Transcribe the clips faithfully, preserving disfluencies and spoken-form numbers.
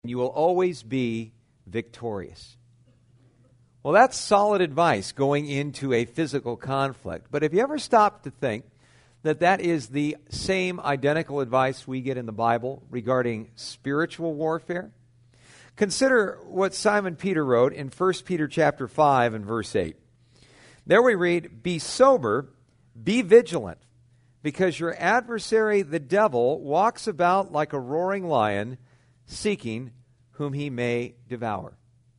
You will always be victorious. Well, that's solid advice going into a physical conflict. But have you ever stopped to think that that is the same identical advice we get in the Bible regarding spiritual warfare? Consider what Simon Peter wrote in First Peter chapter five and verse eight. There we read, "Be sober, be vigilant, because your adversary the devil walks about like a roaring lion, seeking whom he may devour."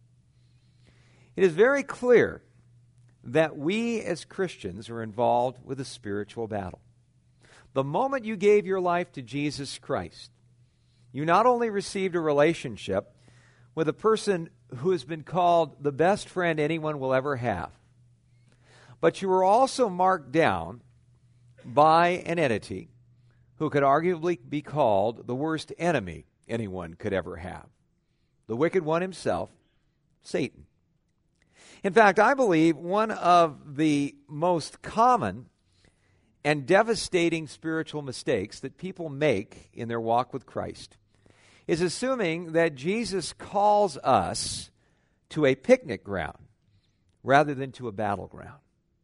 It is very clear that we as Christians are involved with a spiritual battle. The moment you gave your life to Jesus Christ, you not only received a relationship with a person who has been called the best friend anyone will ever have, but you were also marked down by an entity who could arguably be called the worst enemy anyone could ever have. The wicked one himself, Satan. In fact, I believe one of the most common and devastating spiritual mistakes that people make in their walk with Christ is assuming that Jesus calls us to a picnic ground rather than to a battleground.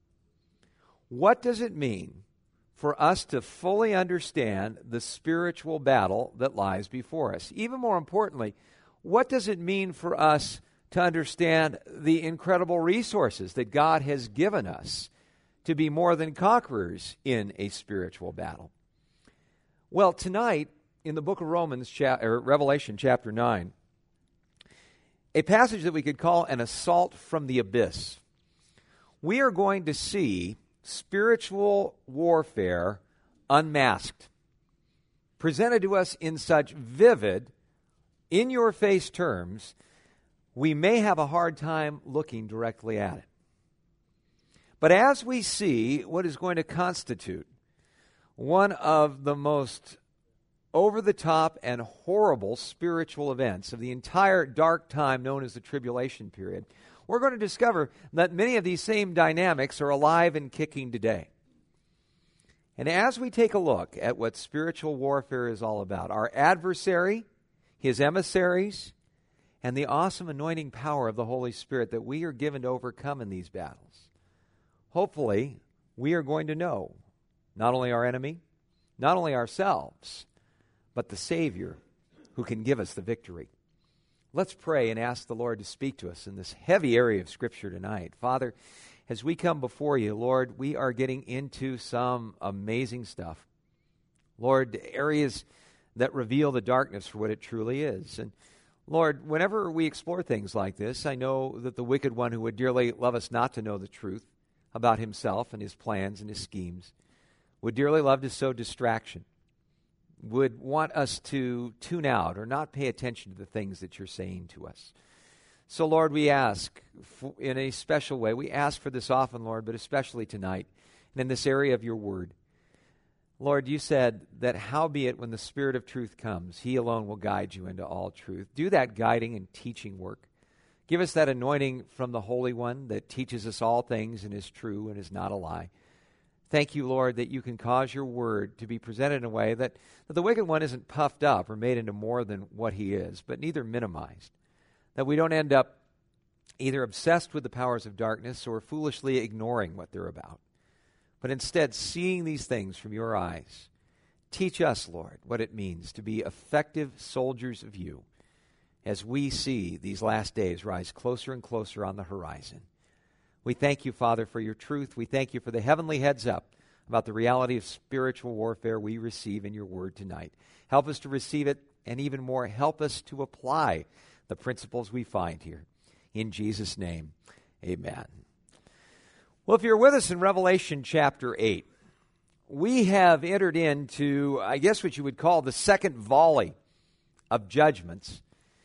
What does it mean for us to fully understand the spiritual battle that lies before us? Even more importantly, what does it mean for us to understand the incredible resources that God has given us to be more than conquerors in a spiritual battle? Well, tonight, in the book of Romans, cha- or Revelation chapter nine, a passage that we could call an assault from the abyss, we are going to see spiritual warfare unmasked, presented to us in such vivid, in-your-face terms, we may have a hard time looking directly at it. But as we see what is going to constitute one of the most over-the-top and horrible spiritual events of the entire dark time known as the tribulation period, we're going to discover that many of these same dynamics are alive and kicking today. And as we take a look at what spiritual warfare is all about, our adversary, his emissaries, and the awesome anointing power of the Holy Spirit that we are given to overcome in these battles, hopefully we are going to know not only our enemy, not only ourselves, but the Savior who can give us the victory. Let's pray and ask the Lord to speak to us in this heavy area of Scripture tonight. Father, as we come before you, Lord, we are getting into some amazing stuff. Lord, areas that reveal the darkness for what it truly is. And Lord, whenever we explore things like this, I know that the wicked one who would dearly love us not to know the truth about himself and his plans and his schemes would dearly love to sow distraction, would want us to tune out or not pay attention to the things that you're saying to us. So, Lord, we ask for, in a special way, we ask for this often, Lord, but especially tonight, and in this area of your word. Lord, you said that howbeit when the Spirit of truth comes, he alone will guide you into all truth. Do that guiding and teaching work. Give us that anointing from the Holy One that teaches us all things and is true and is not a lie. Thank you, Lord, that you can cause your word to be presented in a way that, that the wicked one isn't puffed up or made into more than what he is, but neither minimized. That we don't end up either obsessed with the powers of darkness or foolishly ignoring what they're about, but instead seeing these things from your eyes. Teach us, Lord, what it means to be effective soldiers of you as we see these last days rise closer and closer on the horizon. We thank you, Father, for your truth. We thank you for the heavenly heads up about the reality of spiritual warfare we receive in your word tonight. Help us to receive it, and even more, help us to apply the principles we find here. In Jesus' name, amen. Well, if you're with us in Revelation chapter eight, we have entered into, I guess what you would call the second volley of judgments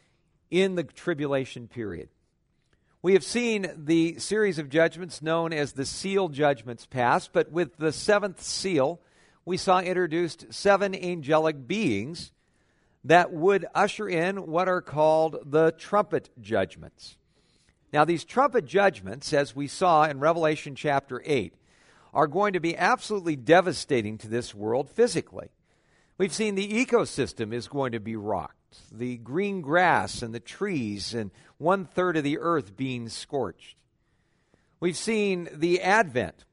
in the tribulation period. We have seen the series of judgments known as the seal judgments pass, but with the seventh seal, we saw introduced seven angelic beings that would usher in what are called the trumpet judgments. Now, these trumpet judgments, as we saw in Revelation chapter eight, are going to be absolutely devastating to this world physically. We've seen the ecosystem is going to be rocked. the green grass and the trees, and one-third of the earth being scorched. We've seen the advent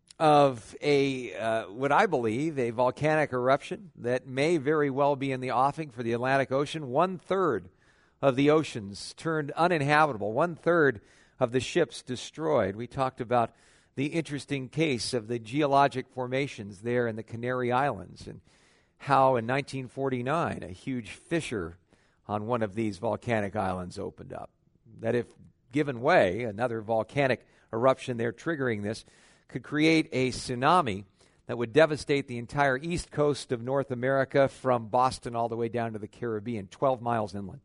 of a, uh, what I believe, a volcanic eruption that may very well be in the offing for the Atlantic Ocean. One-third of the oceans turned uninhabitable, one-third of the ships destroyed. We talked about the interesting case of the geologic formations there in the Canary Islands, and how in nineteen forty-nine a huge fissure on one of these volcanic islands opened up. That if given way, another volcanic eruption there triggering this could create a tsunami that would devastate the entire east coast of North America from Boston all the way down to the Caribbean, twelve miles inland.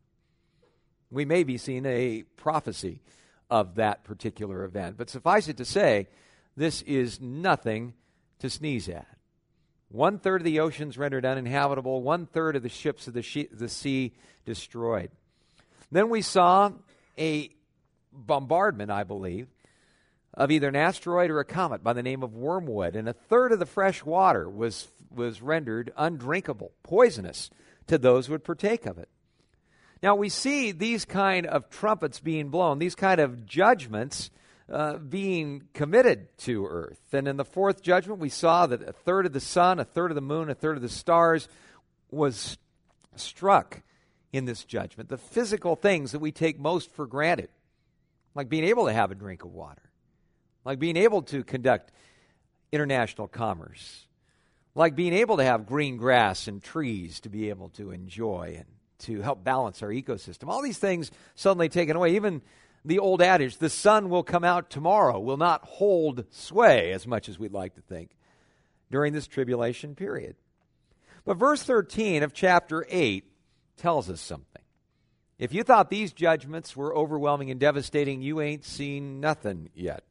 We may be seeing a prophecy of that particular event. But suffice it to say, this is nothing to sneeze at. One-third of the oceans rendered uninhabitable, one-third of the ships of the, she- the sea destroyed. Then we saw a bombardment, I believe, of either an asteroid or a comet by the name of Wormwood, and a third of the fresh water was, was rendered undrinkable, poisonous to those who would partake of it. Now, we see these kind of trumpets being blown, these kind of judgments uh, being committed to earth. And in the fourth judgment, we saw that a third of the sun, a third of the moon, a third of the stars was struck in this judgment. The physical things that we take most for granted, like being able to have a drink of water, like being able to conduct international commerce, like being able to have green grass and trees to be able to enjoy and to help balance our ecosystem. All these things suddenly taken away. Even the old adage, the sun will come out tomorrow, will not hold sway as much as we'd like to think during this tribulation period. But verse thirteen of chapter eight tells us something. If you thought these judgments were overwhelming and devastating, you ain't seen nothing yet.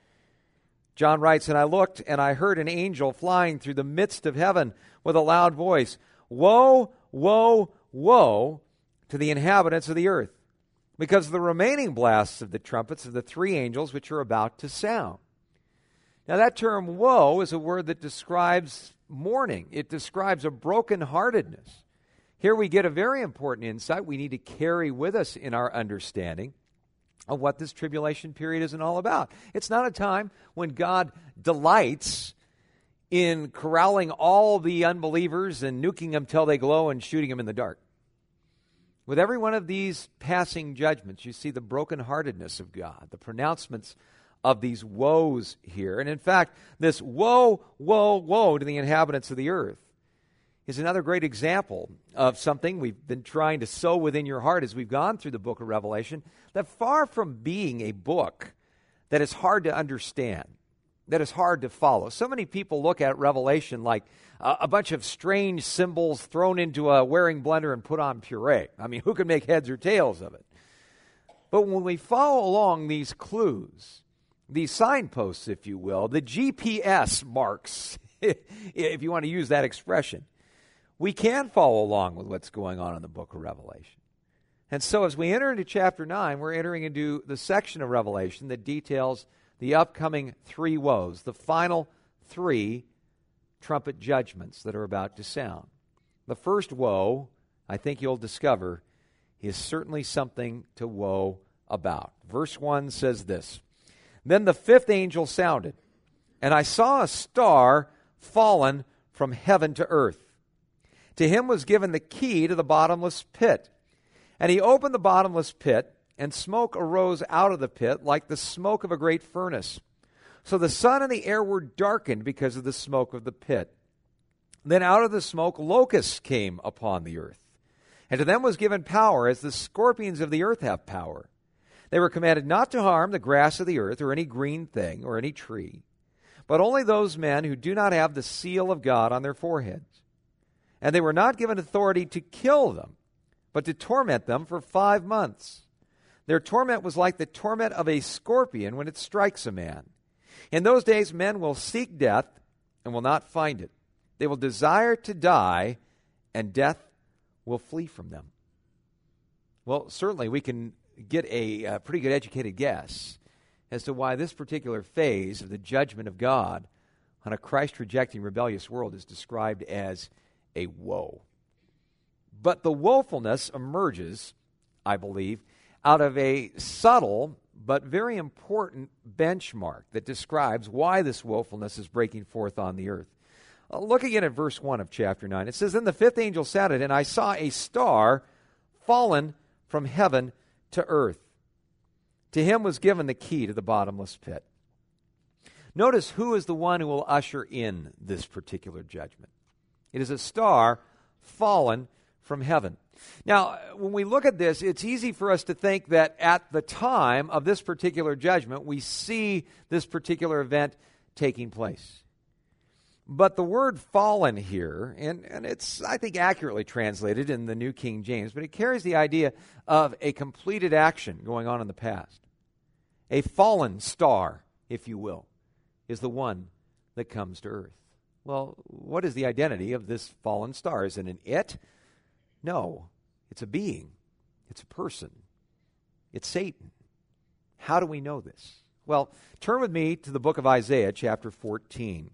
John writes, "And I looked, and I heard an angel flying through the midst of heaven with a loud voice, 'Woe, woe, woe to the inhabitants of the earth, because of the remaining blasts of the trumpets of the three angels which are about to sound.'" Now that term woe is a word that describes mourning. It describes a brokenheartedness. Here we get a very important insight we need to carry with us in our understanding of what this tribulation period is all about. It's not a time when God delights in corralling all the unbelievers and nuking them till they glow and shooting them in the dark. With every one of these passing judgments, you see the brokenheartedness of God, the pronouncements of these woes here. And in fact, this woe, woe, woe to the inhabitants of the earth is another great example of something we've been trying to sow within your heart as we've gone through the book of Revelation, that far from being a book that is hard to understand, that is hard to follow. So many people look at Revelation like a, a bunch of strange symbols thrown into a wearing blender and put on puree. I mean, who can make heads or tails of it? But when we follow along these clues, these signposts, if you will, the G P S marks, if you want to use that expression, we can follow along with what's going on in the book of Revelation. And so as we enter into chapter nine, we're entering into the section of Revelation that details the upcoming three woes, the final three trumpet judgments that are about to sound. The first woe, I think you'll discover, is certainly something to woe about. Verse one says this, "Then the fifth angel sounded, and I saw a star fallen from heaven to earth. To him was given the key to the bottomless pit. And he opened the bottomless pit, and smoke arose out of the pit like the smoke of a great furnace. So the sun and the air were darkened because of the smoke of the pit. Then out of the smoke locusts came upon the earth. And to them was given power, as the scorpions of the earth have power. They were commanded not to harm the grass of the earth, or any green thing, or any tree, but only those men who do not have the seal of God on their foreheads. And they were not given authority to kill them, but to torment them for five months. Their torment was like the torment of a scorpion when it strikes a man. In those days men will seek death and will not find it. They will desire to die, and death will flee from them." Well, certainly we can get a, a pretty good educated guess as to why this particular phase of the judgment of God on a Christ-rejecting, rebellious world is described as a woe. But the woefulness emerges, I believe, out of a subtle but very important benchmark that describes why this woefulness is breaking forth on the earth. Uh, look again at verse one of chapter nine. It says, Then the fifth angel sounded, and I saw a star fallen from heaven to earth. To him was given the key to the bottomless pit. Notice who is the one who will usher in this particular judgment. It is a star fallen from heaven. Now, when we look at this, it's easy for us to think that at the time of this particular judgment, we see this particular event taking place. But the word fallen here, and, and it's, I think, accurately translated in the New King James, but it carries the idea of a completed action going on in the past. A fallen star, if you will, is the one that comes to earth. Well, what is the identity of this fallen star? Is it an it? No, it's a being. It's a person. It's Satan. How do we know this? Well, turn with me to the book of Isaiah, chapter fourteen.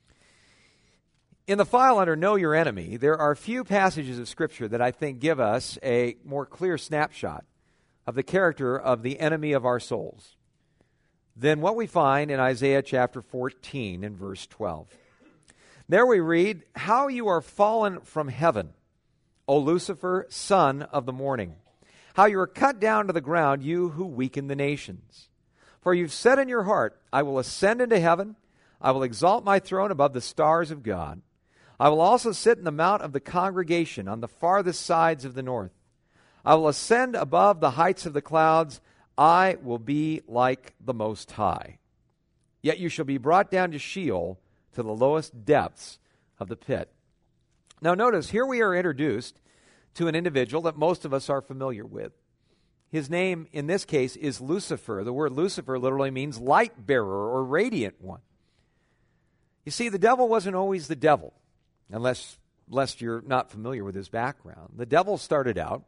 In the file under Know Your Enemy, there are a few passages of Scripture that I think give us a more clear snapshot of the character of the enemy of our souls than what we find in Isaiah chapter fourteen and verse twelve. There we read, How you are fallen from heaven, O Lucifer, son of the morning. How you are cut down to the ground, you who weaken the nations. For you've said in your heart, I will ascend into heaven, I will exalt my throne above the stars of God. I will also sit in the mount of the congregation on the farthest sides of the north. I will ascend above the heights of the clouds. I will be like the Most High. Yet you shall be brought down to Sheol, to the lowest depths of the pit. Now notice, here we are introduced to an individual that most of us are familiar with. His name, in this case, is Lucifer. The word Lucifer literally means light bearer or radiant one. You see, the devil wasn't always the devil, unless lest you're not familiar with his background. The devil started out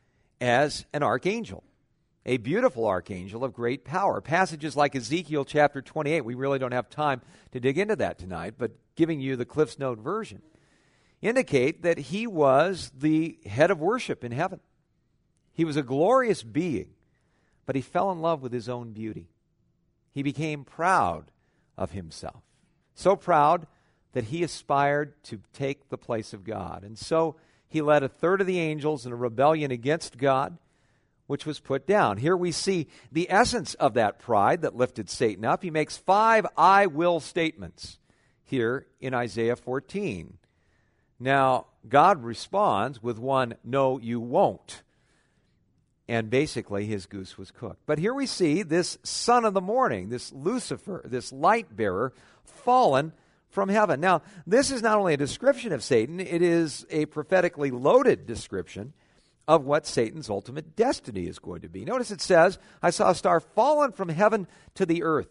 as an archangel, a beautiful archangel of great power. Passages like Ezekiel chapter twenty-eight, we really don't have time to dig into that tonight, but giving you the Cliff's Note version, indicate that he was the head of worship in heaven. He was a glorious being, but he fell in love with his own beauty. He became proud of himself, so proud that he aspired to take the place of God. And so he led a third of the angels in a rebellion against God, which was put down. Here we see the essence of that pride that lifted Satan up. He makes five I will statements here in Isaiah fourteen. Now, God responds with one, no, you won't. And basically, his goose was cooked. But here we see this son of the morning, this Lucifer, this light bearer, fallen from heaven. Now, this is not only a description of Satan, it is a prophetically loaded description of what Satan's ultimate destiny is going to be. Notice it says, I saw a star fallen from heaven to the earth.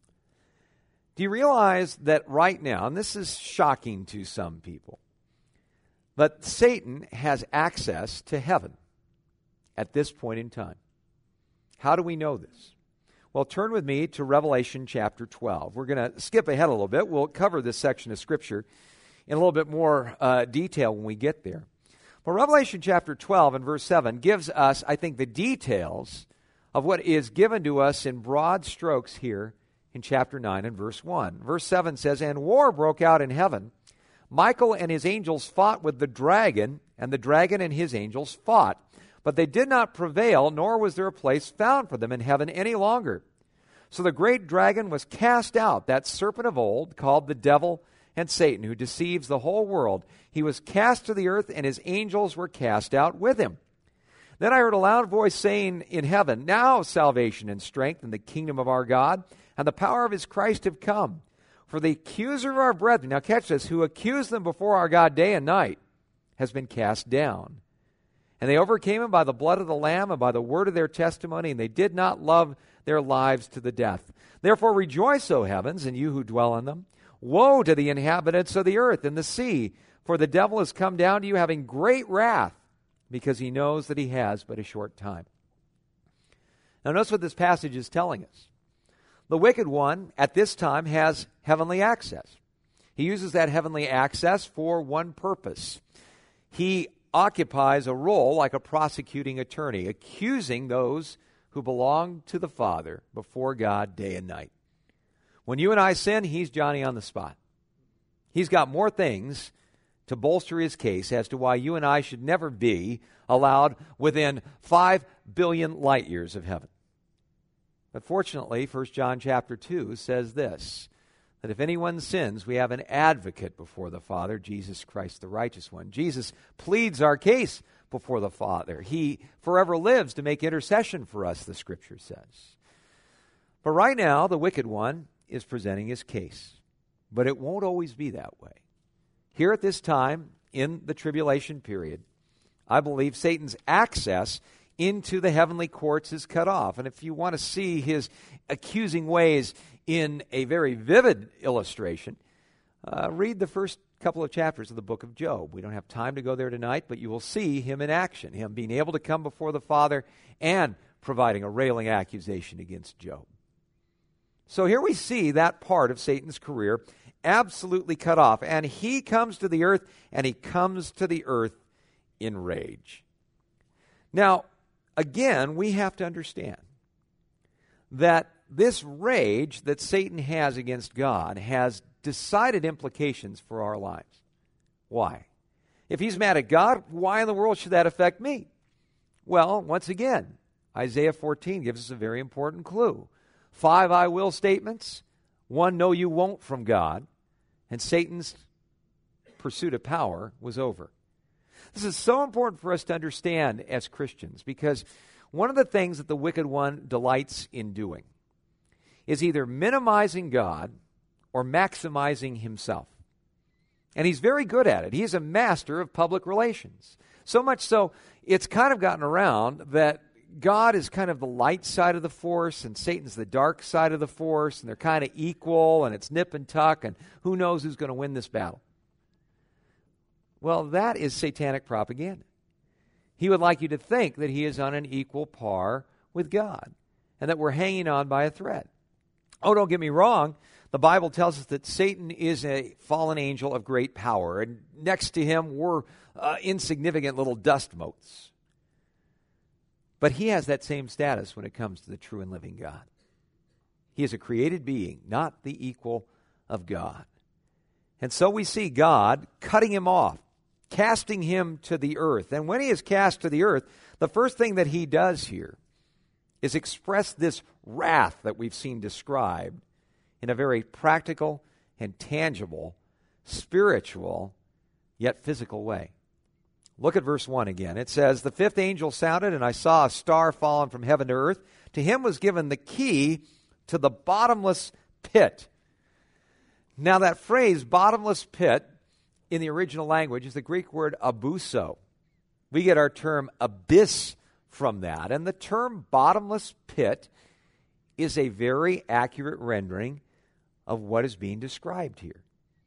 Do you realize that right now, and this is shocking to some people, but Satan has access to heaven at this point in time? How do we know this? Well, turn with me to Revelation chapter twelve. We're going to skip ahead a little bit. We'll cover this section of Scripture in a little bit more uh, detail when we get there. But Revelation chapter twelve and verse seven gives us, I think, the details of what is given to us in broad strokes here in chapter nine and verse one. Verse seven says, And war broke out in heaven. Michael and his angels fought with the dragon, and the dragon and his angels fought. But they did not prevail, nor was there a place found for them in heaven any longer. So the great dragon was cast out, that serpent of old, called the devil and Satan, who deceives the whole world. He was cast to the earth, and his angels were cast out with him. Then I heard a loud voice saying in heaven, Now salvation and strength and the kingdom of our God and the power of his Christ have come. For the accuser of our brethren, now catch this, who accused them before our God day and night, has been cast down. And they overcame him by the blood of the Lamb and by the word of their testimony, and they did not love their lives to the death. Therefore rejoice, O heavens, and you who dwell in them. Woe to the inhabitants of the earth and the sea, for the devil has come down to you having great wrath, because he knows that he has but a short time. Now notice what this passage is telling us. The wicked one at this time has heavenly access. He uses that heavenly access for one purpose. He occupies a role like a prosecuting attorney, accusing those who belong to the Father before God day and night. When you and I sin, he's Johnny on the spot. He's got more things to bolster his case as to why you and I should never be allowed within five billion light years of heaven. But fortunately, First John chapter two says this, that if anyone sins, we have an advocate before the Father, Jesus Christ the righteous one. Jesus pleads our case before the Father. He forever lives to make intercession for us, the Scripture says. But right now, the wicked one is presenting his case. But it won't always be that way. Here at this time, in the tribulation period, I believe Satan's access into the heavenly courts is cut off. And if you want to see his accusing ways in a very vivid illustration, uh, read the first couple of chapters of the book of Job. We don't have time to go there tonight, but you will see him in action, him being able to come before the Father and providing a railing accusation against Job. So here we see that part of Satan's career absolutely cut off. And he comes to the earth, and he comes to the earth in rage. Now, again, we have to understand that this rage that Satan has against God has decided implications for our lives. Why? If he's mad at God, why in the world should that affect me? Well, once again, Isaiah fourteen gives us a very important clue. Five I will statements, one no you won't from God, and Satan's pursuit of power was over. This is so important for us to understand as Christians, because one of the things that the wicked one delights in doing is either minimizing God or maximizing himself. And he's very good at it. He is a master of public relations. So much so, it's kind of gotten around that God is kind of the light side of the force and Satan's the dark side of the force, and they're kind of equal, and it's nip and tuck, and who knows who's going to win this battle. Well, that is satanic propaganda. He would like you to think that he is on an equal par with God and that we're hanging on by a thread. Oh, don't get me wrong. The Bible tells us that Satan is a fallen angel of great power, and next to him we're uh, insignificant little dust motes. But he has that same status when it comes to the true and living God. He is a created being, not the equal of God. And so we see God cutting him off, casting him to the earth. And when he is cast to the earth, the first thing that he does here is express this wrath that we've seen described in a very practical and tangible, spiritual, yet physical way. Look at verse one again. It says, "The fifth angel sounded, and I saw a star fallen from heaven to earth. To him was given the key to the bottomless pit." Now that phrase, bottomless pit, in the original language is the Greek word abuso. We get our term abyss from that. And the term bottomless pit is a very accurate rendering of what is being described here.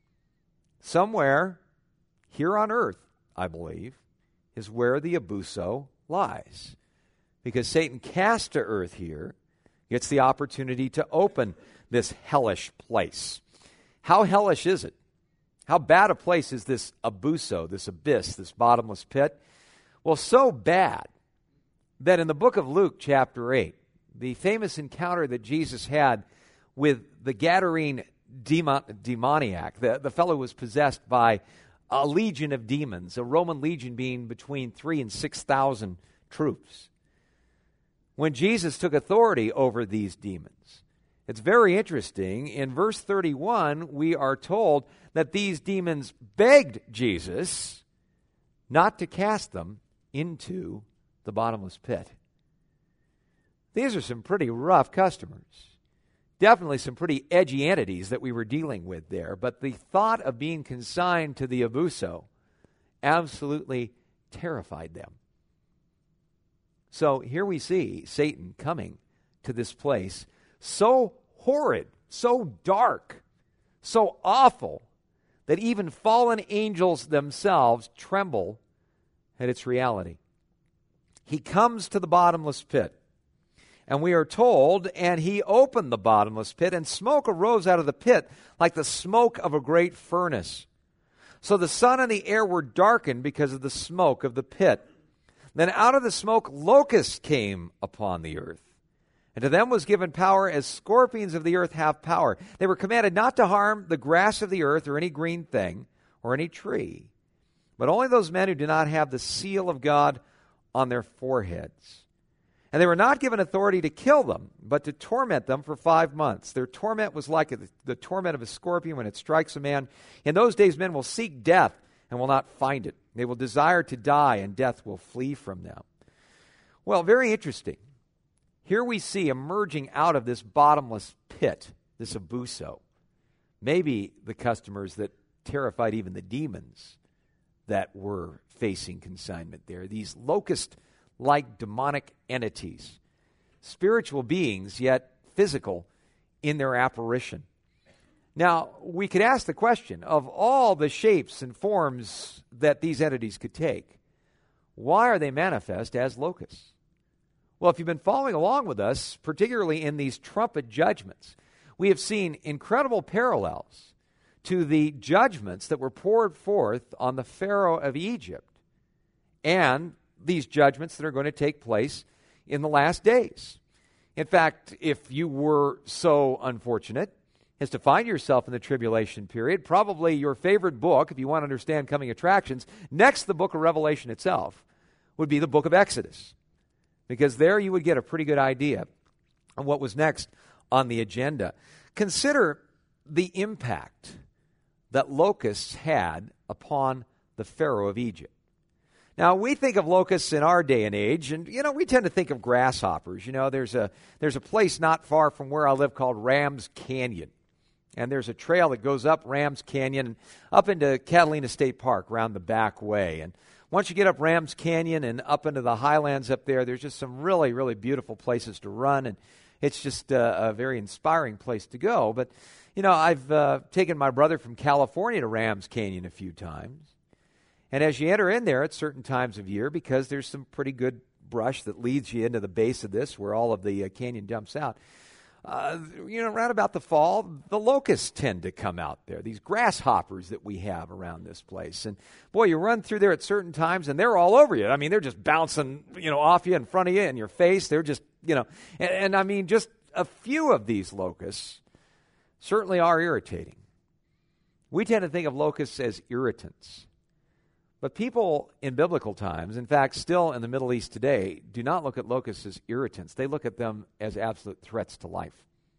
Somewhere here on earth, I believe, is where the abuso lies. Because Satan cast to earth here gets the opportunity to open this hellish place. How hellish is it? How bad a place is this abuso, this abyss, this bottomless pit? Well, so bad that in the book of Luke, chapter eight, the famous encounter that Jesus had with the Gadarene demon, demoniac, the, the fellow was possessed by a legion of demons, a Roman legion being between three and six thousand troops. When Jesus took authority over these demons, it's very interesting. In verse thirty-one, we are told that these demons begged Jesus not to cast them into the bottomless pit. These are some pretty rough customers. Definitely some pretty edgy entities that we were dealing with there. But the thought of being consigned to the abuso absolutely terrified them. So here we see Satan coming to this place so horrid, so dark, so awful, that even fallen angels themselves tremble at its reality. He comes to the bottomless pit. And we are told, and he opened the bottomless pit, and smoke arose out of the pit like the smoke of a great furnace. So the sun and the air were darkened because of the smoke of the pit. Then out of the smoke locusts came upon the earth. And to them was given power as scorpions of the earth have power. They were commanded not to harm the grass of the earth or any green thing or any tree, but only those men who do not have the seal of God on their foreheads. And they were not given authority to kill them, but to torment them for five months. Their torment was like the, the torment of a scorpion when it strikes a man. In those days men will seek death and will not find it. They will desire to die, and death will flee from them. Well, very interesting. Here we see emerging out of this bottomless pit, this abuso, maybe the customers that terrified even the demons that were facing consignment there. These locust-like demonic entities, spiritual beings, yet physical in their apparition. Now, we could ask the question, of all the shapes and forms that these entities could take, why are they manifest as locusts? Well, if you've been following along with us, particularly in these trumpet judgments, we have seen incredible parallels to the judgments that were poured forth on the Pharaoh of Egypt and these judgments that are going to take place in the last days. In fact, if you were so unfortunate as to find yourself in the tribulation period, probably your favorite book, if you want to understand coming attractions, next to the book of Revelation itself, would be the book of Exodus. Because there you would get a pretty good idea of what was next on the agenda. Consider the impact that locusts had upon the Pharaoh of Egypt. Now, we think of locusts in our day and age, and, you know, we tend to think of grasshoppers. You know, there's a, there's a place not far from where I live called Rams Canyon. And there's a trail that goes up Rams Canyon, up into Catalina State Park, around the back way. And once you get up Rams Canyon and up into the highlands up there, there's just some really, really beautiful places to run, and it's just a, a very inspiring place to go. But, you know, I've uh, taken my brother from California to Rams Canyon a few times, and as you enter in there at certain times of year, because there's some pretty good brush that leads you into the base of this where all of the uh, canyon dumps out, Uh, you know, around about the fall, the locusts tend to come out there, these grasshoppers that we have around this place. And, boy, you run through there at certain times, and they're all over you. I mean, they're just bouncing, you know, off you, in front of you, in your face. They're just, you know, and, and I mean, just a few of these locusts certainly are irritating. We tend to think of locusts as irritants. But people in biblical times, in fact, still in the Middle East today, do not look at locusts as irritants. They look at them as absolute threats to life.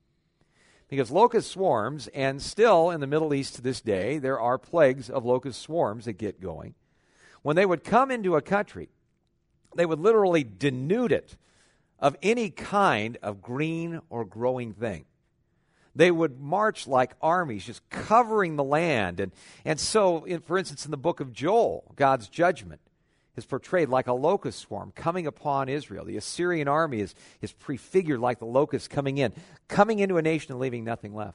Because locust swarms, and still in the Middle East to this day, there are plagues of locust swarms that get going. When they would come into a country, they would literally denude it of any kind of green or growing thing. They would march like armies, just covering the land. And, and so, in, for instance, in the book of Joel, God's judgment is portrayed like a locust swarm coming upon Israel. The Assyrian army is, is prefigured like the locusts coming in, coming into a nation and leaving nothing left.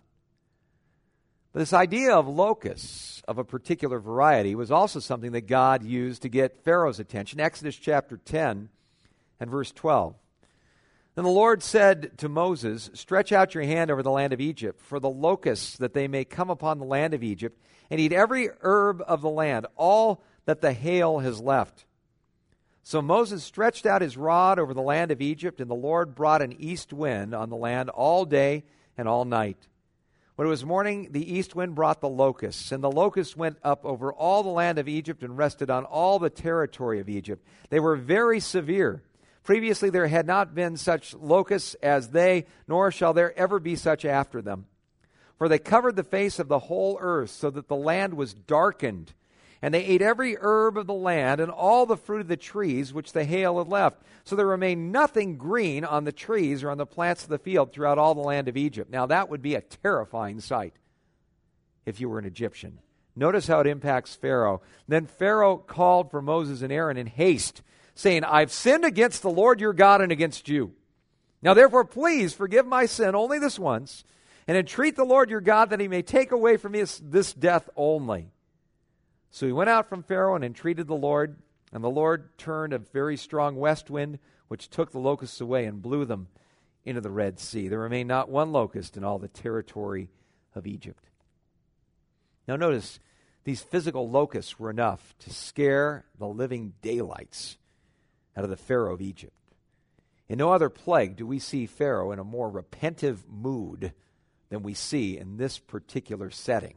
But this idea of locusts of a particular variety was also something that God used to get Pharaoh's attention. Exodus chapter ten and verse twelve. Then the Lord said to Moses, "Stretch out your hand over the land of Egypt, for the locusts, that they may come upon the land of Egypt, and eat every herb of the land, all that the hail has left." So Moses stretched out his rod over the land of Egypt, and the Lord brought an east wind on the land all day and all night. When it was morning, the east wind brought the locusts, and the locusts went up over all the land of Egypt and rested on all the territory of Egypt. They were very severe. Previously there had not been such locusts as they, nor shall there ever be such after them. For they covered the face of the whole earth, so that the land was darkened. And they ate every herb of the land, and all the fruit of the trees which the hail had left. So there remained nothing green on the trees or on the plants of the field throughout all the land of Egypt. Now that would be a terrifying sight if you were an Egyptian. Notice how it impacts Pharaoh. Then Pharaoh called for Moses and Aaron in haste, saying, "I've sinned against the Lord your God and against you. Now therefore please forgive my sin only this once, and entreat the Lord your God that he may take away from me this, this death only." So he went out from Pharaoh and entreated the Lord, and the Lord turned a very strong west wind, which took the locusts away and blew them into the Red Sea. There remained not one locust in all the territory of Egypt. Now notice these physical locusts were enough to scare the living daylights out of the Pharaoh of Egypt. In no other plague do we see Pharaoh in a more repentive mood than we see in this particular setting.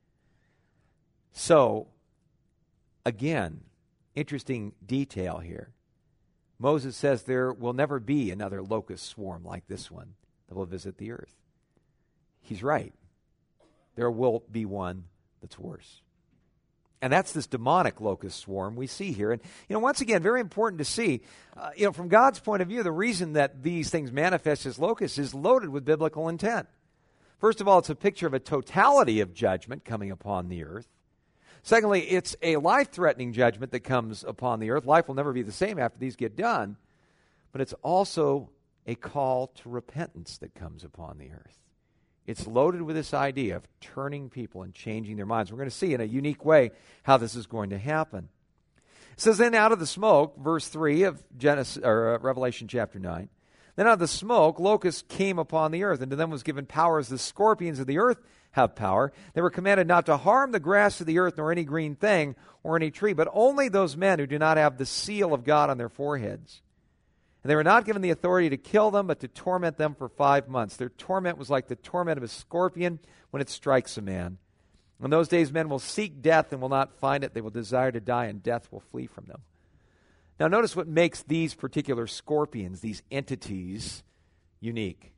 So, again, interesting detail here. Moses says there will never be another locust swarm like this one that will visit the earth. He's right. There will be one that's worse. And that's this demonic locust swarm we see here. And, you know, once again, very important to see, uh, you know, from God's point of view, the reason that these things manifest as locusts is loaded with biblical intent. First of all, it's a picture of a totality of judgment coming upon the earth. Secondly, it's a life-threatening judgment that comes upon the earth. Life will never be the same after these get done. But it's also a call to repentance that comes upon the earth. It's loaded with this idea of turning people and changing their minds. We're going to see in a unique way how this is going to happen. It says, then out of the smoke, verse three of Genesis or uh, Revelation chapter nine, then out of the smoke, locusts came upon the earth, and to them was given power as the scorpions of the earth have power. They were commanded not to harm the grass of the earth, nor any green thing, or any tree, but only those men who do not have the seal of God on their foreheads. And they were not given the authority to kill them, but to torment them for five months. Their torment was like the torment of a scorpion when it strikes a man. In those days, men will seek death and will not find it. They will desire to die, and death will flee from them. Now, notice what makes these particular scorpions, these entities, unique.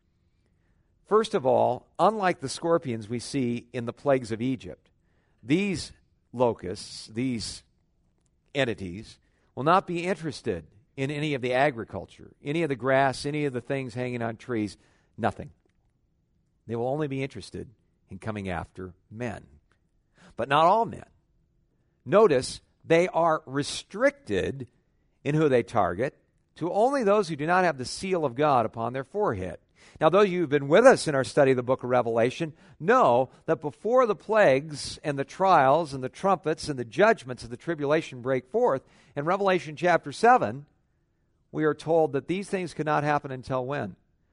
First of all, unlike the scorpions we see in the plagues of Egypt, these locusts, these entities, will not be interested in any of the agriculture, any of the grass, any of the things hanging on trees, nothing. They will only be interested in coming after men. But not all men. Notice they are restricted in who they target to only those who do not have the seal of God upon their forehead. Now, those of you who have been with us in our study of the book of Revelation know that before the plagues and the trials and the trumpets and the judgments of the tribulation break forth, in Revelation chapter seven, we are told that these things could not happen until when?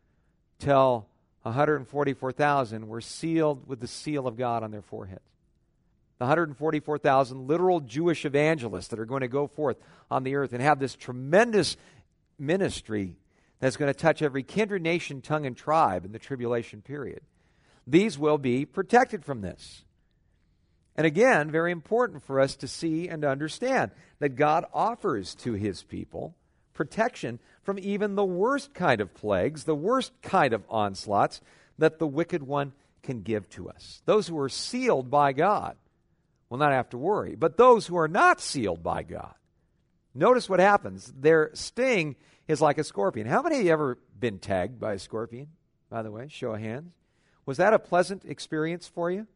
Till one hundred forty-four thousand were sealed with the seal of God on their foreheads. The one hundred forty-four thousand literal Jewish evangelists that are going to go forth on the earth and have this tremendous ministry that's going to touch every kindred, nation, tongue, and tribe in the tribulation period. These will be protected from this. And again, very important for us to see and to understand that God offers to his people protection from even the worst kind of plagues, the worst kind of onslaughts that the wicked one can give to us. Those who are sealed by God will not have to worry. But those who are not sealed by God, notice what happens. Their sting is like a scorpion. How many of you ever been tagged by a scorpion, by the way? Show of hands. Was that a pleasant experience for you?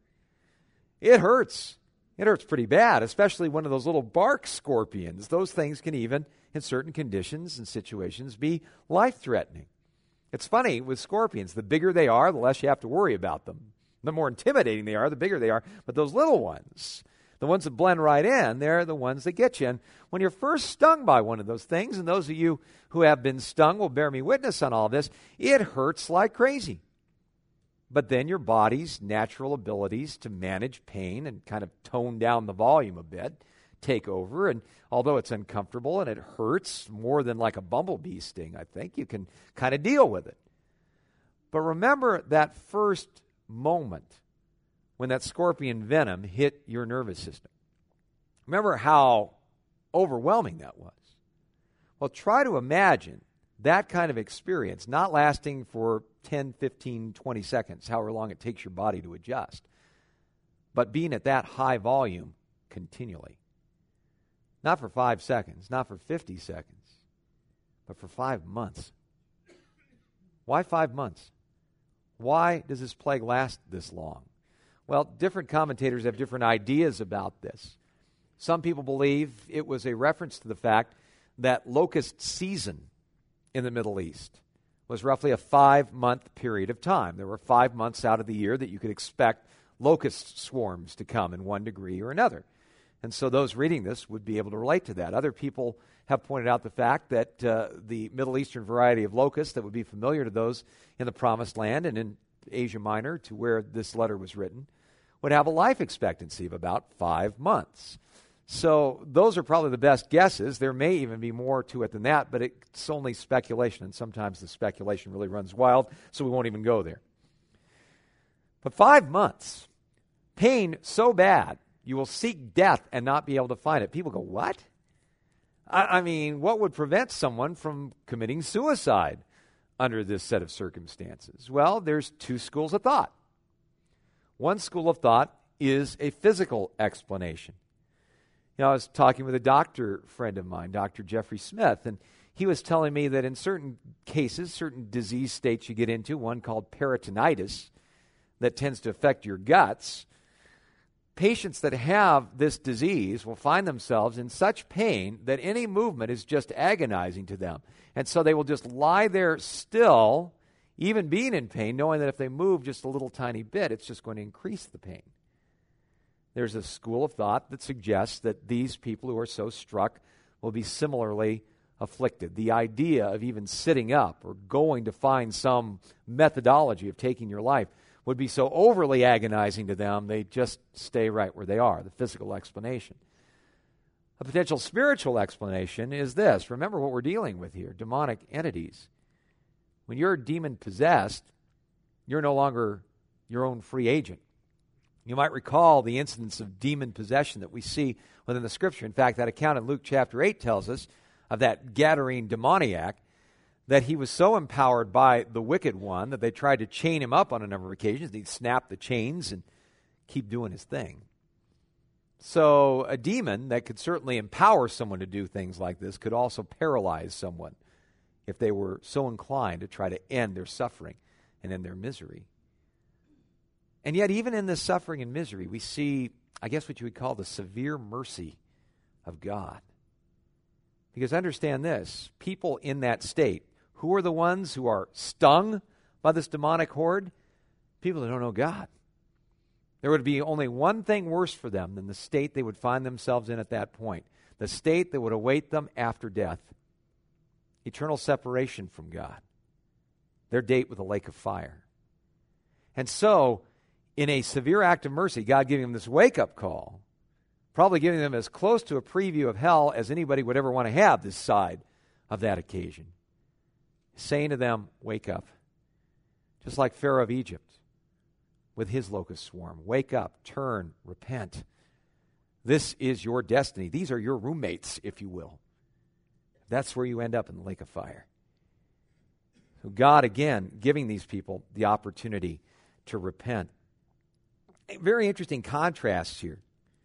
It hurts. It hurts pretty bad, especially one of those little bark scorpions. Those things can even, in certain conditions and situations, be life-threatening. It's funny with scorpions. The bigger they are, the less you have to worry about them. The more intimidating they are, the bigger they are. But those little ones, the ones that blend right in, they're the ones that get you. And when you're first stung by one of those things, and those of you who have been stung will bear me witness on all this, it hurts like crazy. But then your body's natural abilities to manage pain and kind of tone down the volume a bit take over. And although it's uncomfortable and it hurts more than like a bumblebee sting, I think, you can kind of deal with it. But remember that first moment when that scorpion venom hit your nervous system. Remember how overwhelming that was. Well, try to imagine that kind of experience not lasting for ten, fifteen, twenty seconds, however long it takes your body to adjust, but being at that high volume continually. Not for five seconds, not for fifty seconds, but for five months. Why five months? Why does this plague last this long? Well, different commentators have different ideas about this. Some people believe it was a reference to the fact that locust season in the Middle East was roughly a five-month period of time. There were five months out of the year that you could expect locust swarms to come in one degree or another. And so those reading this would be able to relate to that. Other people have pointed out the fact that uh, the Middle Eastern variety of locusts that would be familiar to those in the Promised Land and in Asia Minor, to where this letter was written, would have a life expectancy of about five months. So those are probably the best guesses. There may even be more to it than that, but it's only speculation, and sometimes the speculation really runs wild, so we won't even go there. But five months, pain so bad, you will seek death and not be able to find it. People go, what? I, I mean, what would prevent someone from committing suicide under this set of circumstances? Well, there's two schools of thought. One school of thought is a physical explanation. You know, I was talking with a doctor friend of mine, Doctor Jeffrey Smith, and he was telling me that in certain cases, certain disease states you get into, one called peritonitis, that tends to affect your guts, patients that have this disease will find themselves in such pain that any movement is just agonizing to them. And so they will just lie there still, even being in pain, knowing that if they move just a little tiny bit, it's just going to increase the pain. There's a school of thought that suggests that these people who are so struck will be similarly afflicted. The idea of even sitting up or going to find some methodology of taking your life would be so overly agonizing to them, they just stay right where they are, the physical explanation. A potential spiritual explanation is this. Remember what we're dealing with here, demonic entities. When you're demon-possessed, you're no longer your own free agent. You might recall the incidents of demon possession that we see within the Scripture. In fact, that account in Luke chapter eight tells us of that Gadarene demoniac, that he was so empowered by the wicked one that they tried to chain him up on a number of occasions. He'd snap the chains and keep doing his thing. So a demon that could certainly empower someone to do things like this could also paralyze someone if they were so inclined to try to end their suffering and end their misery. And yet, even in this suffering and misery, we see, I guess, what you would call the severe mercy of God. Because understand this, people in that state, who are the ones who are stung by this demonic horde? People that don't know God. There would be only one thing worse for them than the state they would find themselves in at that point, the state that would await them after death. Eternal separation from God. Their date with a lake of fire. And so, in a severe act of mercy, God giving them this wake-up call, probably giving them as close to a preview of hell as anybody would ever want to have this side of that occasion, saying to them, wake up. Just like Pharaoh of Egypt with his locust swarm. Wake up, turn, repent. This is your destiny. These are your roommates, if you will. That's where you end up in the lake of fire. So God, again, giving these people the opportunity to repent. Very interesting contrasts here.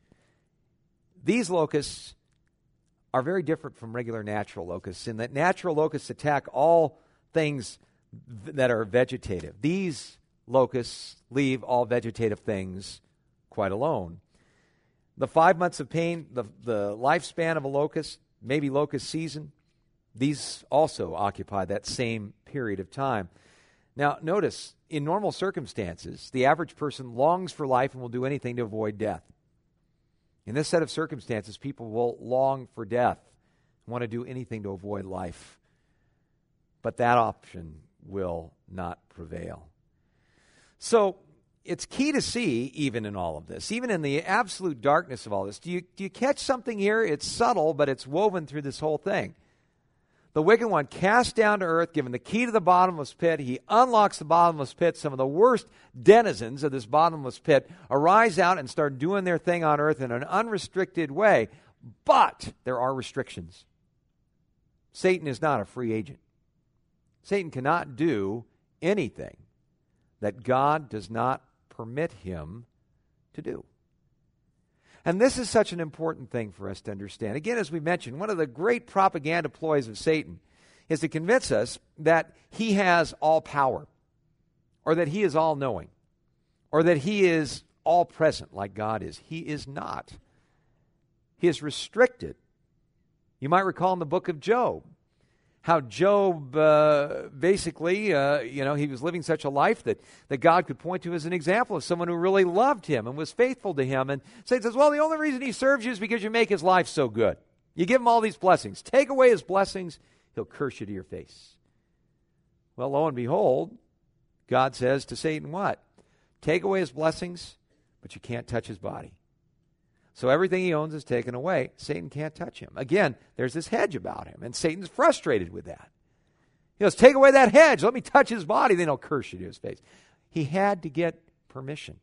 These locusts are very different from regular natural locusts in that natural locusts attack all things that are vegetative. These locusts leave all vegetative things quite alone. The five months of pain, the, the lifespan of a locust, maybe locust season, these also occupy that same period of time. Now, notice, in normal circumstances, the average person longs for life and will do anything to avoid death. In this set of circumstances, people will long for death and want to do anything to avoid life. But that option will not prevail. So, it's key to see, even in all of this, even in the absolute darkness of all this, do you, do you catch something here? It's subtle, but it's woven through this whole thing. The wicked one cast down to earth, given the key to the bottomless pit. He unlocks the bottomless pit. Some of the worst denizens of this bottomless pit arise out and start doing their thing on earth in an unrestricted way. But there are restrictions. Satan is not a free agent. Satan cannot do anything that God does not permit him to do. And this is such an important thing for us to understand. Again, as we mentioned, one of the great propaganda ploys of Satan is to convince us that he has all power, or that he is all-knowing, or that he is all-present like God is. He is not. He is restricted. You might recall in the book of Job, how Job uh, basically, uh, you know, he was living such a life that, that God could point to as an example of someone who really loved him and was faithful to him. And Satan says, well, the only reason he serves you is because you make his life so good. You give him all these blessings. Take away his blessings, he'll curse you to your face. Well, lo and behold, God says to Satan what? Take away his blessings, but you can't touch his body. So everything he owns is taken away. Satan can't touch him. Again, there's this hedge about him, and Satan's frustrated with that. He goes, take away that hedge. Let me touch his body. Then he'll curse you to his face. He had to get permission.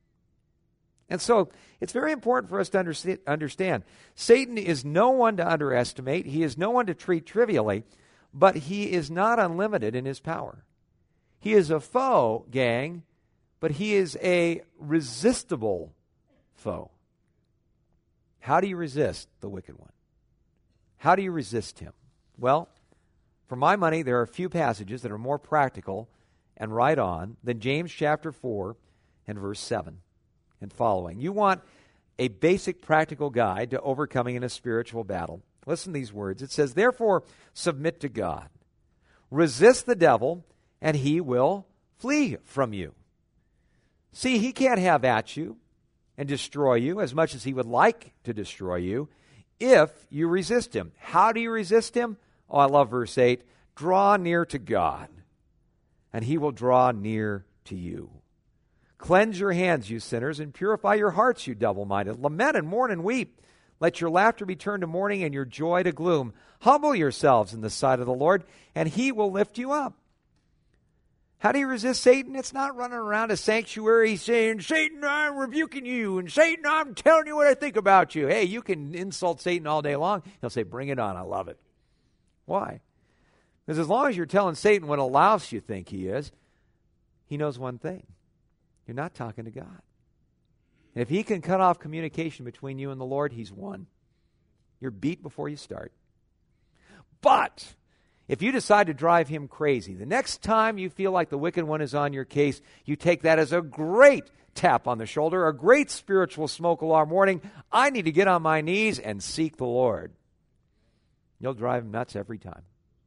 And so it's very important for us to understand. Satan is no one to underestimate. He is no one to treat trivially, but he is not unlimited in his power. He is a foe, gang, but he is a resistible foe. How do you resist the wicked one? How do you resist him? Well, for my money, there are a few passages that are more practical and right on than James chapter four and verse seven and following. You want a basic practical guide to overcoming in a spiritual battle. Listen to these words. It says, therefore, submit to God. Resist the devil, and he will flee from you. See, he can't have at you and destroy you as much as he would like to destroy you if you resist him. How do you resist him? Oh, I love verse eight. Draw near to God, and he will draw near to you. Cleanse your hands, you sinners, and purify your hearts, you double-minded. Lament and mourn and weep. Let your laughter be turned to mourning and your joy to gloom. Humble yourselves in the sight of the Lord, and he will lift you up. How do you resist Satan? It's not running around a sanctuary saying, Satan, I'm rebuking you, and Satan, I'm telling you what I think about you. Hey, you can insult Satan all day long. He'll say, bring it on, I love it. Why? Because as long as you're telling Satan what a louse you think he is, he knows one thing. You're not talking to God. And if he can cut off communication between you and the Lord, he's won. You're beat before you start. But if you decide to drive him crazy, the next time you feel like the wicked one is on your case, you take that as a great tap on the shoulder, a great spiritual smoke alarm warning. I need to get on my knees and seek the Lord. You'll drive him nuts every time.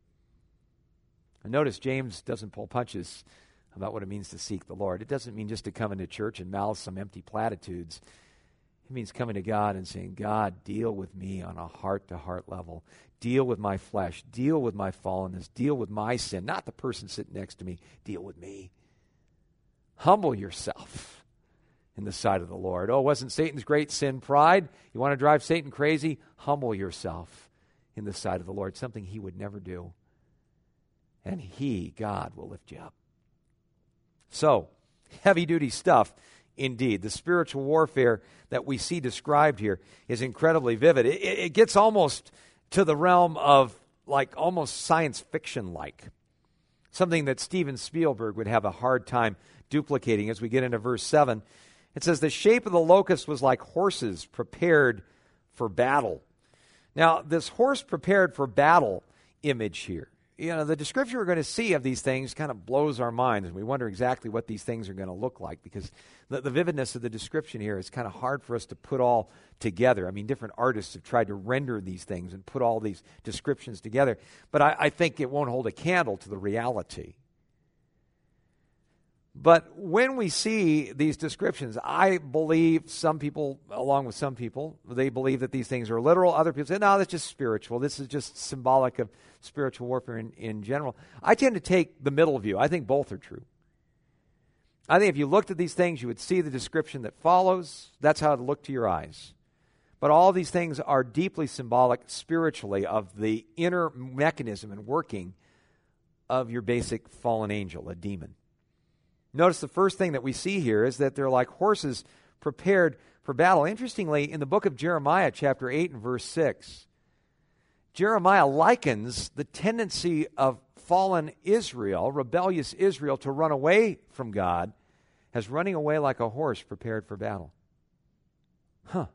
And notice James doesn't pull punches about what it means to seek the Lord. It doesn't mean just to come into church and mouth some empty platitudes. It means coming to God and saying, God, deal with me on a heart-to-heart level. Deal with my flesh. Deal with my fallenness. Deal with my sin. Not the person sitting next to me. Deal with me. Humble yourself in the sight of the Lord. Oh, wasn't Satan's great sin pride? You want to drive Satan crazy? Humble yourself in the sight of the Lord. Something he would never do. And he, God, will lift you up. So, heavy-duty stuff indeed. The spiritual warfare that we see described here is incredibly vivid. It, it gets almost to the realm of like almost science fiction-like. Something that Steven Spielberg would have a hard time duplicating as we get into verse seven. It says, the shape of the locust was like horses prepared for battle. Now, this horse prepared for battle image here, you know, the description we're going to see of these things kind of blows our minds, and we wonder exactly what these things are going to look like, because the, the vividness of the description here is kind of hard for us to put all together. I mean, different artists have tried to render these things and put all these descriptions together, but I, I think it won't hold a candle to the reality. But when we see these descriptions, I believe some people, along with some people, they believe that these things are literal. Other people say, no, that's just spiritual. This is just symbolic of spiritual warfare in, in general. I tend to take the middle view. I think both are true. I think if you looked at these things, you would see the description that follows. That's how it would look to your eyes. But all these things are deeply symbolic spiritually of the inner mechanism and working of your basic fallen angel, a demon. Notice the first thing that we see here is that they're like horses prepared for battle. Interestingly, in the book of Jeremiah, chapter eight and verse six, Jeremiah likens the tendency of fallen Israel, rebellious Israel, to run away from God as running away like a horse prepared for battle. Huh.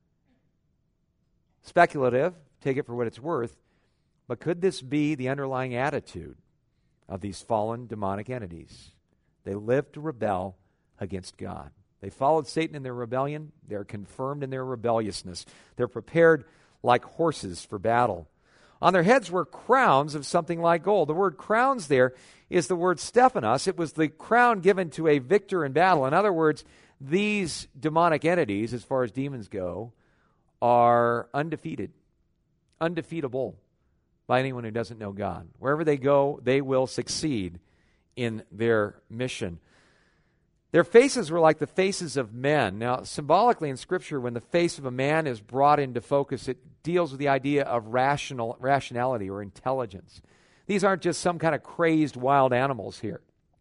Speculative, take it for what it's worth, but could this be the underlying attitude of these fallen demonic entities? They live to rebel against God. They followed Satan in their rebellion. They're confirmed in their rebelliousness. They're prepared like horses for battle. On their heads were crowns of something like gold. The word crowns there is the word Stephanos. It was the crown given to a victor in battle. In other words, these demonic entities, as far as demons go, are undefeated, undefeatable by anyone who doesn't know God. Wherever they go, they will succeed in their mission. Their faces were like the faces of men. Now, symbolically in Scripture, when the face of a man is brought into focus, it deals with the idea of rational rationality or intelligence. These aren't just some kind of crazed wild animals here.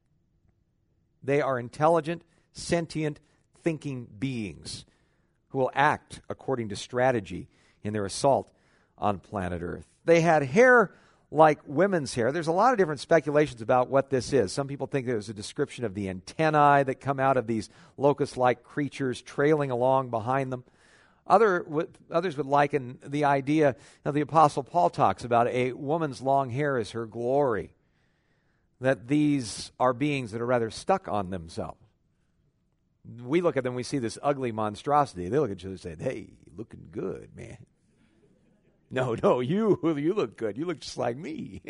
They are intelligent, sentient, thinking beings who will act according to strategy in their assault on planet Earth. They had hair like women's hair. There's a lot of different speculations about what this is. Some people think it was a description of the antennae that come out of these locust-like creatures trailing along behind them. Other, others would liken the idea of the Apostle Paul talks about a woman's long hair as her glory, that these are beings that are rather stuck on themselves. We look at them, we see this ugly monstrosity. They look at each other and say, hey, looking good, man. No, no, you you look good. You look just like me.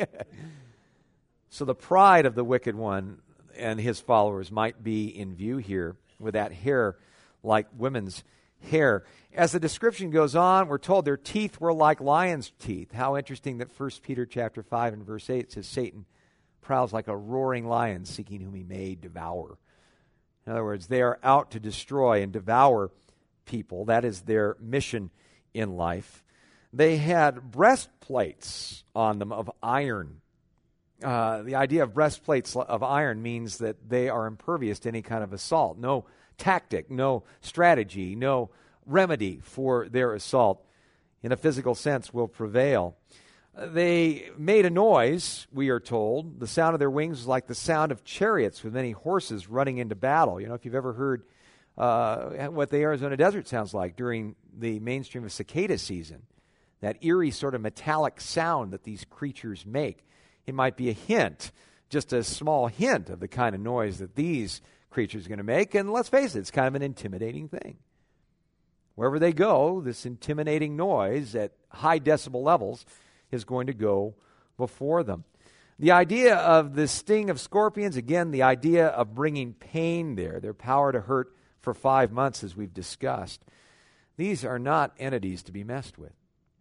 So the pride of the wicked one and his followers might be in view here with that hair like women's hair. As the description goes on, we're told their teeth were like lions' teeth. How interesting that First Peter chapter five and verse eight says Satan prowls like a roaring lion seeking whom he may devour. In other words, they are out to destroy and devour people. That is their mission in life. They had breastplates on them of iron. Uh, the idea of breastplates of iron means that they are impervious to any kind of assault. No tactic, no strategy, no remedy for their assault in a physical sense will prevail. They made a noise, we are told. The sound of their wings was like the sound of chariots with many horses running into battle. You know, if you've ever heard uh, what the Arizona desert sounds like during the mainstream of cicada season, that eerie sort of metallic sound that these creatures make, it might be a hint, just a small hint of the kind of noise that these creatures are going to make. And let's face it, it's kind of an intimidating thing. Wherever they go, this intimidating noise at high decibel levels is going to go before them. The idea of the sting of scorpions, again, the idea of bringing pain there, their power to hurt for five months, as we've discussed. These are not entities to be messed with.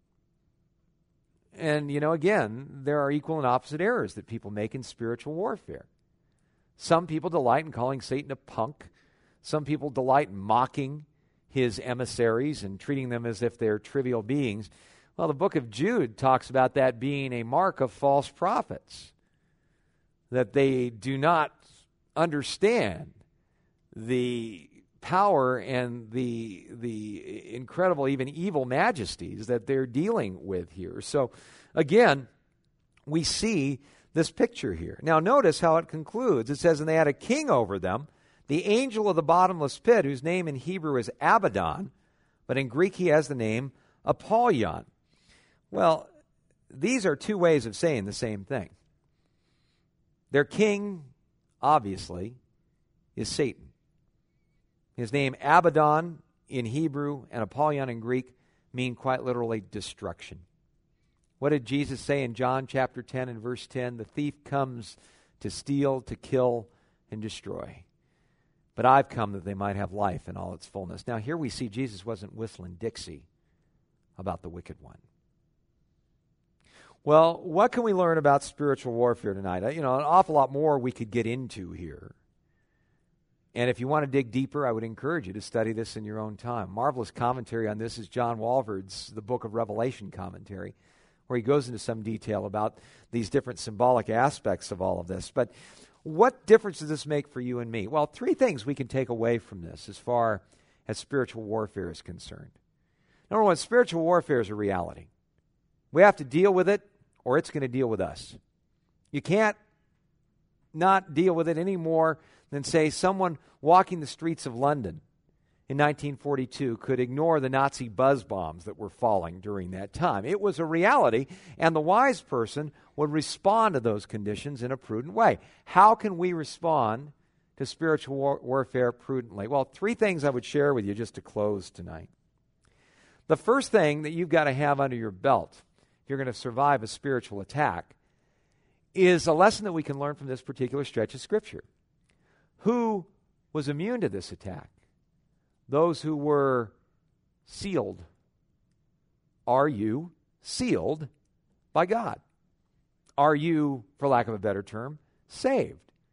And, you know, again, there are equal and opposite errors that people make in spiritual warfare. Some people delight in calling Satan a punk. Some people delight in mocking his emissaries and treating them as if they're trivial beings. Well, the book of Jude talks about that being a mark of false prophets, that they do not understand the power and the the incredible, even evil majesties that they're dealing with here. So, again, we see this picture here. Now, notice how it concludes. It says, and they had a king over them, the angel of the bottomless pit, whose name in Hebrew is Abaddon, but in Greek he has the name Apollyon. Well, these are two ways of saying the same thing. Their king, obviously, is Satan. His name Abaddon in Hebrew and Apollyon in Greek mean quite literally destruction. What did Jesus say in John chapter ten and verse ten? The thief comes to steal, to kill, and destroy. But I've come that they might have life in all its fullness. Now here we see Jesus wasn't whistling Dixie about the wicked one. Well, what can we learn about spiritual warfare tonight? You know, an awful lot more we could get into here. And if you want to dig deeper, I would encourage you to study this in your own time. Marvelous commentary on this is John Walvoord's The Book of Revelation commentary, where he goes into some detail about these different symbolic aspects of all of this. But what difference does this make for you and me? Well, three things we can take away from this as far as spiritual warfare is concerned. Number one, spiritual warfare is a reality. We have to deal with it, or it's going to deal with us. You can't not deal with it any more than, say, someone walking the streets of London in nineteen forty-two could ignore the Nazi buzz bombs that were falling during that time. It was a reality, and the wise person would respond to those conditions in a prudent way. How can we respond to spiritual war- warfare prudently? Well, three things I would share with you just to close tonight. The first thing that you've got to have under your belt if you're going to survive a spiritual attack is a lesson that we can learn from this particular stretch of Scripture. Who was immune to this attack? Those who were sealed. Are you sealed by God? Are you, for lack of a better term, saved?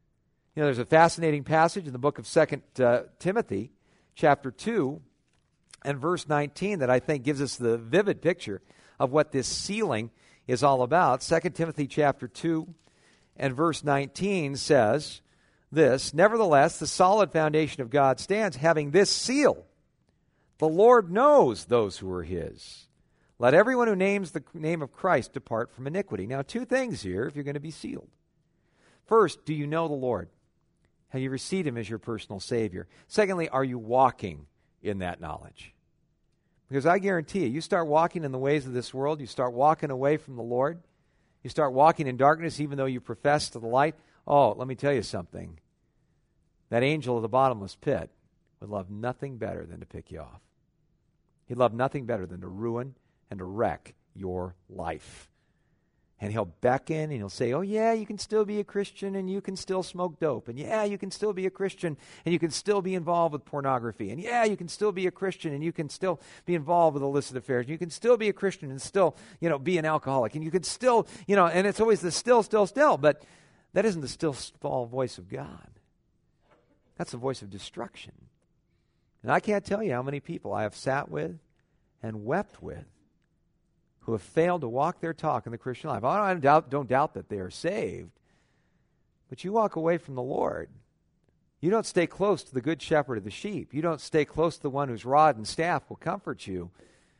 You know, there's a fascinating passage in the book of Second uh, Timothy, chapter two, and verse nineteen that I think gives us the vivid picture of what this sealing is all about. Second Timothy chapter two and verse nineteen says this, "Nevertheless, the solid foundation of God stands, having this seal: the Lord knows those who are his. Let everyone who names the name of Christ depart from iniquity." Now, two things here if you're going to be sealed. First, do you know the Lord? Have you received him as your personal Savior? Secondly, are you walking in that knowledge? Because I guarantee you, you start walking in the ways of this world, you start walking away from the Lord, you start walking in darkness even though you profess to the light. Oh, let me tell you something. That angel of the bottomless pit would love nothing better than to pick you off. He'd love nothing better than to ruin and to wreck your life. And he'll beckon and he'll say, oh yeah, you can still be a Christian and you can still smoke dope. And yeah, you can still be a Christian and you can still be involved with pornography. And yeah, you can still be a Christian and you can still be involved with illicit affairs. And you can still be a Christian and still, you know, be an alcoholic. And you can still, you know, and it's always the still, still, still. But that isn't the still, small voice of God. That's the voice of destruction. And I can't tell you how many people I have sat with and wept with who have failed to walk their talk in the Christian life. I don't doubt, don't doubt that they are saved, but you walk away from the Lord. You don't stay close to the good shepherd of the sheep. You don't stay close to the one whose rod and staff will comfort you.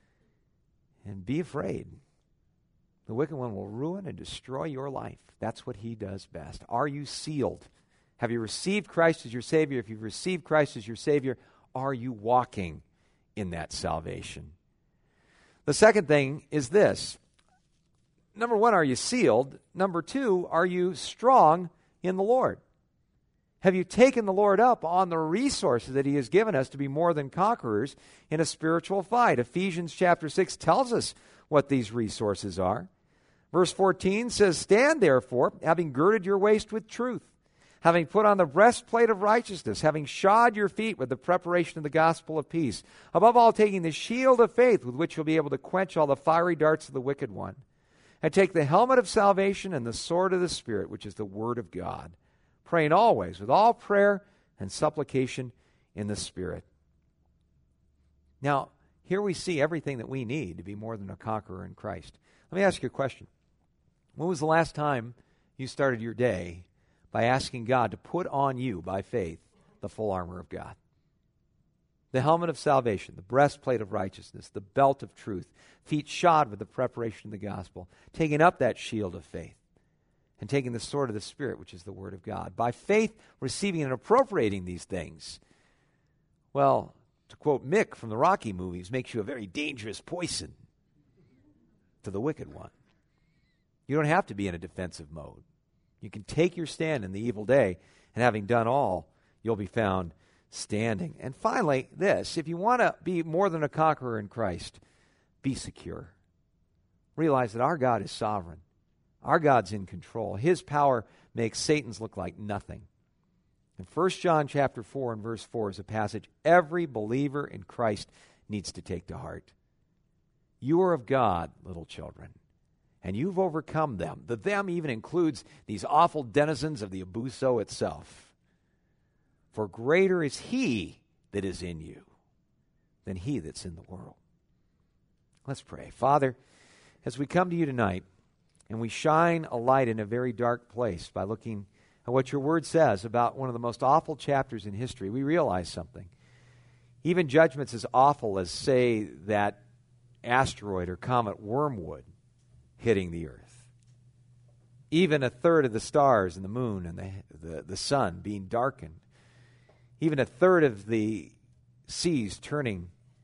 And be afraid. The wicked one will ruin and destroy your life. That's what he does best. Are you sealed? Have you received Christ as your Savior? If you've received Christ as your Savior, are you walking in that salvation? The second thing is this. Number one, are you sealed? Number two, are you strong in the Lord? Have you taken the Lord up on the resources that he has given us to be more than conquerors in a spiritual fight? Ephesians chapter six tells us what these resources are. Verse fourteen says, "Stand therefore, having girded your waist with truth, having put on the breastplate of righteousness, having shod your feet with the preparation of the gospel of peace, above all taking the shield of faith with which you'll be able to quench all the fiery darts of the wicked one, and take the helmet of salvation and the sword of the Spirit, which is the word of God, praying always with all prayer and supplication in the Spirit." Now, here we see everything that we need to be more than a conqueror in Christ. Let me ask you a question. When was the last time you started your day by asking God to put on you, by faith, the full armor of God? The helmet of salvation, the breastplate of righteousness, the belt of truth, feet shod with the preparation of the gospel, taking up that shield of faith, and taking the sword of the Spirit, which is the word of God. By faith, receiving and appropriating these things, well, to quote Mick from the Rocky movies, makes you a very dangerous poison to the wicked one. You don't have to be in a defensive mode. You can take your stand in the evil day, and having done all, you'll be found standing. And finally, this, if you want to be more than a conqueror in Christ, be secure. Realize that our God is sovereign. Our God's in control. His power makes Satan's look like nothing. In First John chapter four and verse four is a passage every believer in Christ needs to take to heart. You are of God, little children, and you've overcome them. The them even includes these awful denizens of the Abuso itself. For greater is he that is in you than he that's in the world. Let's pray. Father, as we come to you tonight, and we shine a light in a very dark place by looking at what your word says about one of the most awful chapters in history, we realize something. Even judgments as awful as, say, that asteroid or comet Wormwood hitting the earth. Even a third of the stars and the moon and the, the, the sun being darkened. Even a third of the seas turning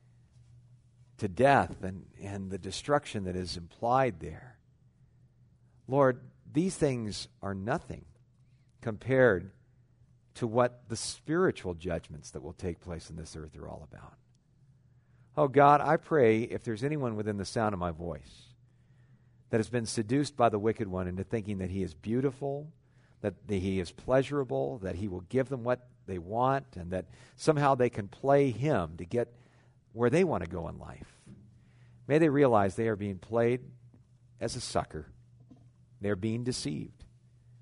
to death and, and the destruction that is implied there. Lord, these things are nothing compared to what the spiritual judgments that will take place in this earth are all about. Oh God, I pray if there's anyone within the sound of my voice that has been seduced by the wicked one into thinking that he is beautiful, that he is pleasurable, that he will give them what they want, and that somehow they can play him to get where they want to go in life. May they realize they are being played as a sucker. They're being deceived.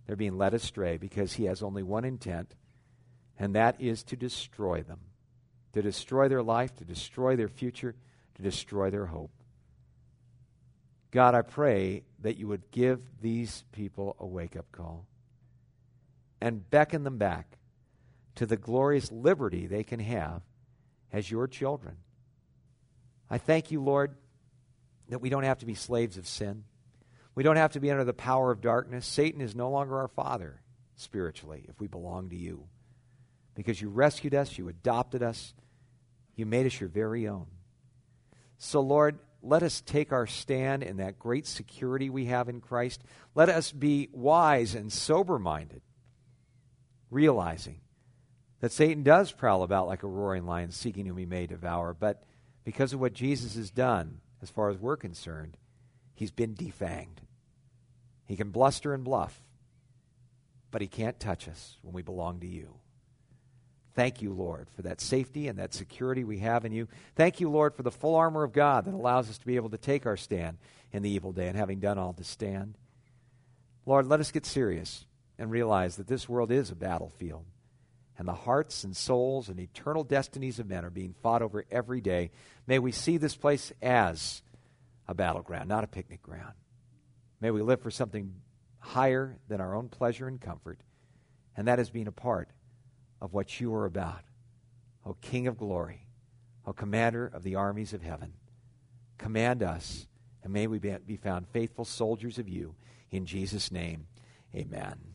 they're being led astray because he has only one intent, and that is to destroy them, to destroy their life, to destroy their future, to destroy their hope. God, I pray that you would give these people a wake-up call and beckon them back to the glorious liberty they can have as your children. I thank you, Lord, that we don't have to be slaves of sin. We don't have to be under the power of darkness. Satan is no longer our father spiritually if we belong to you, because you rescued us, you adopted us, you made us your very own. So, Lord, let us take our stand in that great security we have in Christ. Let us be wise and sober-minded, realizing that Satan does prowl about like a roaring lion seeking whom he may devour, but because of what Jesus has done, as far as we're concerned, he's been defanged. He can bluster and bluff, but he can't touch us when we belong to you. Thank you, Lord, for that safety and that security we have in you. Thank you, Lord, for the full armor of God that allows us to be able to take our stand in the evil day, and having done all to stand. Lord, let us get serious and realize that this world is a battlefield, and the hearts and souls and eternal destinies of men are being fought over every day. May we see this place as a battleground, not a picnic ground. May we live for something higher than our own pleasure and comfort, and that is being a part of what you are about. O King of glory, O Commander of the armies of heaven, command us, and may we be found faithful soldiers of you. In Jesus' name, amen.